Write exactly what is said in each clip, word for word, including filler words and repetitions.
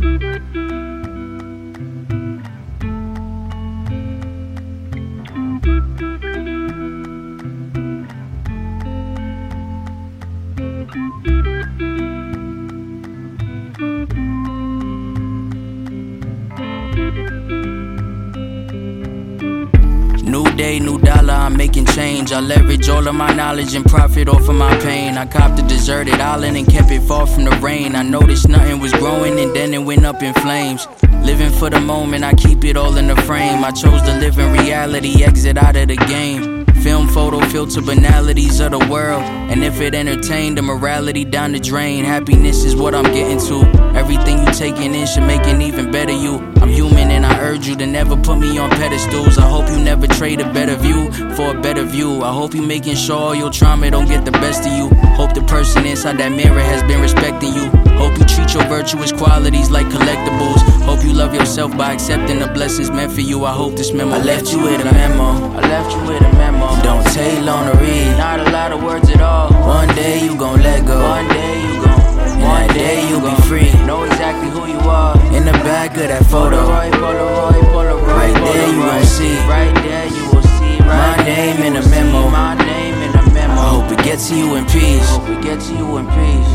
New day, new dollar, I'm making change. I leverage all of my knowledge and profit off of my pain. I copped a deserted island and kept it far from the rain. I noticed nothing was growing and then it went up in flames. Living for the moment, I keep it all in the frame. I chose to live in reality, exit out of the game. Film, photo, filter banalities of the world. And if it entertained, the morality down the drain. Happiness is what I'm getting to. Everything you taking in should make an even better you. I'm human and I urge you to never put me on pedestals. I hope you never trade a better view for a better view. I hope you making sure all your trauma don't get the best of you. Hope the person inside that mirror has been respecting you. Hope you treat your virtuous qualities like collectibles. Hope you love yourself by accepting the blessings meant for you. I hope this memo I left you with a memo. I left you with a memo. Don't take long to read. Not a lot of words at all. One day you gon' let go. One day you gon' One day you'll be free. Know exactly who you are. In the back of that photo. Polaroid, Polaroid, Polaroid. Right there you gon' see. Right there you will see. My name in a memo. My name in a memo. I hope it gets to you in peace. Hope it gets to you in peace.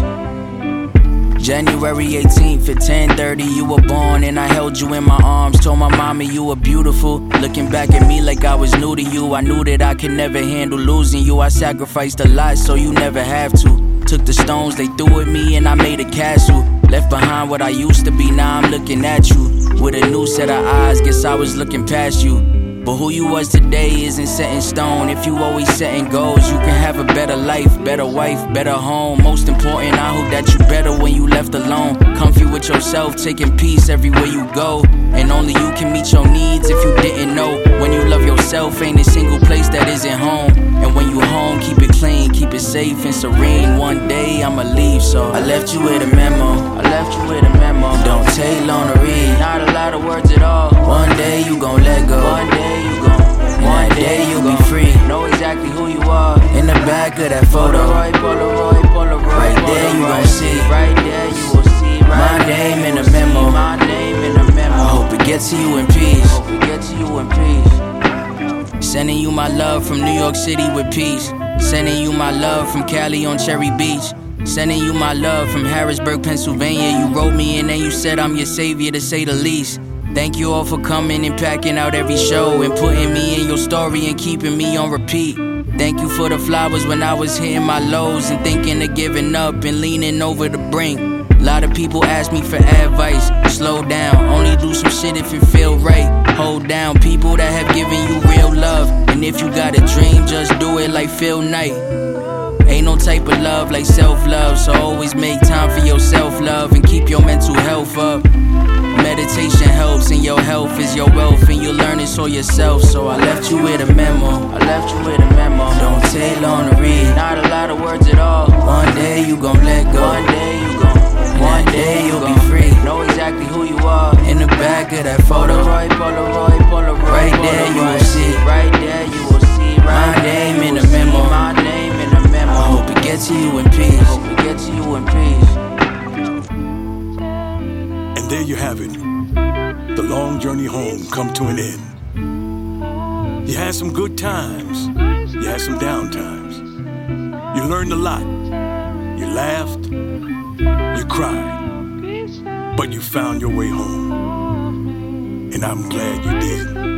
January eighteenth at ten thirty, you were born and I held you in my arms. Told my mommy you were beautiful. Looking back at me like I was new to you. I knew that I could never handle losing you. I sacrificed a lot so you never have to. Took the stones they threw at me and I made a castle. Left behind what I used to be, now I'm looking at you. With a new set of eyes, guess I was looking past you. But who you was today isn't set in stone. If you always setting goals, you can have a better life, better wife, better home. Most important, I hope that you better when you left alone. Comfy with yourself, taking peace everywhere you go. And only you can meet your needs if you didn't know. When you love yourself, ain't a single place that isn't home. And when you home, keep it clean, keep it safe and serene. One day I'ma leave, so I left you with a memo. I left you with a memo. Don't take long to read. Not a lot of words at all. One day you gon' let go. One day you gon' One day you'll be free. Know exactly who you are. In the back of that photo. Polaroid, Polaroid, Polaroid. Right there you gon' see. Right there you will see. My name in a memo. My name in a memo. I hope it gets to you in peace. Hope it gets to you in peace. Sending you my love from New York City with peace. Sending you my love from Cali on Cherry Beach. Sending you my love from Harrisburg, Pennsylvania. You wrote me and then you said I'm your savior to say the least. Thank you all for coming and packing out every show and putting me in your story and keeping me on repeat. Thank you for the flowers when I was hitting my lows and thinking of giving up and leaning over the brink. A lot of people ask me for advice. Slow down, only do some shit if it feel right. Hold down people that have given you real love. And if you got a dream, just do it like Phil Knight. Ain't no type of love like self-love, so always make time for your self-love and keep your mental health up. Meditation helps and your health is your wealth and you'll learn it so yourself. So I left you with a memo. I left you with a memo. Don't take long to read. Not a lot of words at all. One day you gon' let go. One day you gon' One day you'll be free. Know exactly who you are. In the back of that photo. Polaroid, Polaroid, Polaroid. Right there you will see. Right there you will see. My name in a memo. My name in a memo. I hope it gets to you in peace. Hope it gets to you in peace. And there you have it. The long journey home come to an end. You had some good times. You had some down times. You learned a lot. You laughed. You cried. But you found your way home. And I'm glad you did.